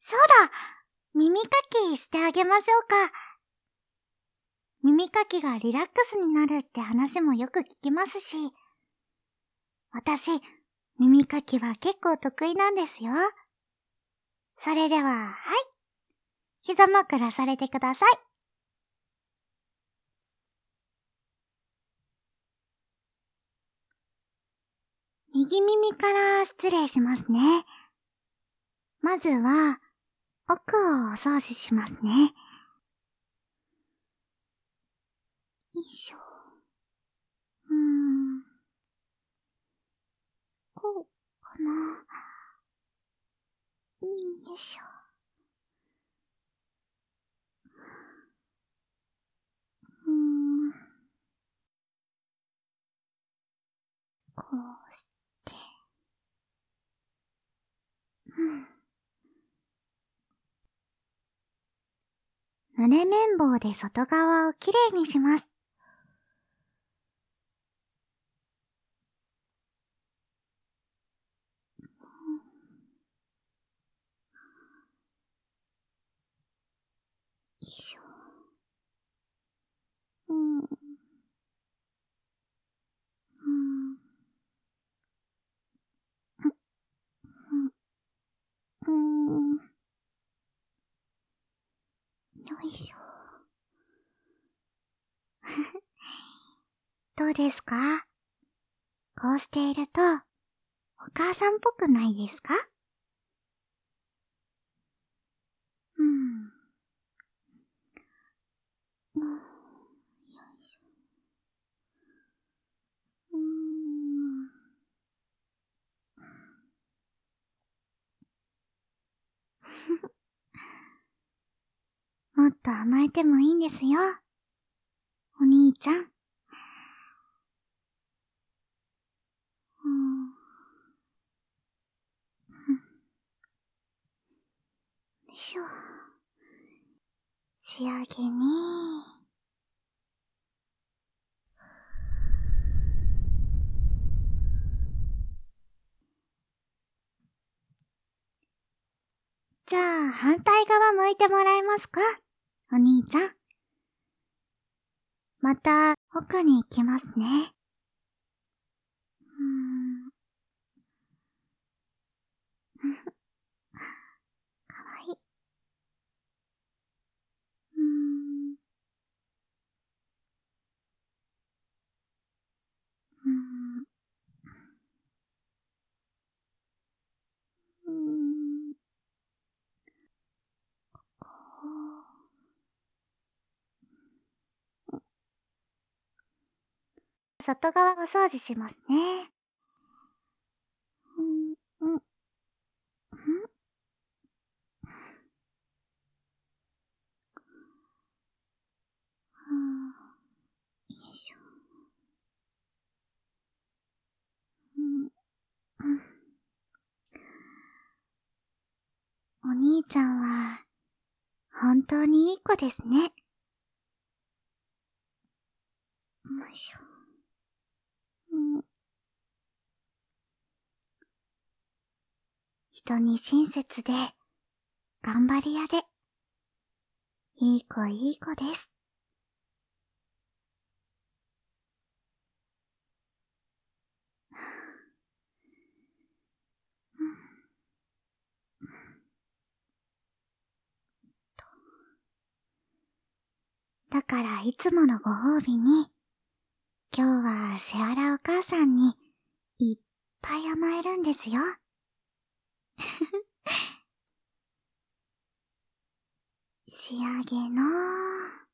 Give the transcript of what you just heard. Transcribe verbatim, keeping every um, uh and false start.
そうだ、耳かきしてあげましょうか。耳かきがリラックスになるって話もよく聞きますし、私、耳かきは結構得意なんですよ。それでは、はい。膝枕されてください。右耳から失礼しますね。まずは、奥をお掃除しますね。よいしょ。うーん。こうかな。よいしょ。うーん。こうして。うん。濡れ綿棒で外側をきれいにします。よいしょ。うん。うん。うん。うん。よいしょ。どうですか？こうしていると、お母さんっぽくないですか？うん。うん。よいしょ。うーん。もっと甘えてもいいんですよ。お兄ちゃん。うん。よいしょ。仕上げに。じゃあ、反対側向いてもらえますか？お兄ちゃん。また、奥に行きますね。うーん。かわいい。うーん。うーん。うーん。こう。外側を掃除しますね。うん、うん、うん。うん。よいしょ。うん、うん。お兄ちゃんは、本当にいい子ですね。よいしょ。うん。人に親切で、頑張り屋で、いい子いい子です。うん。だからいつものご褒美に、今日はシェアラお母さんにいっぱい甘えるんですよ。仕上げの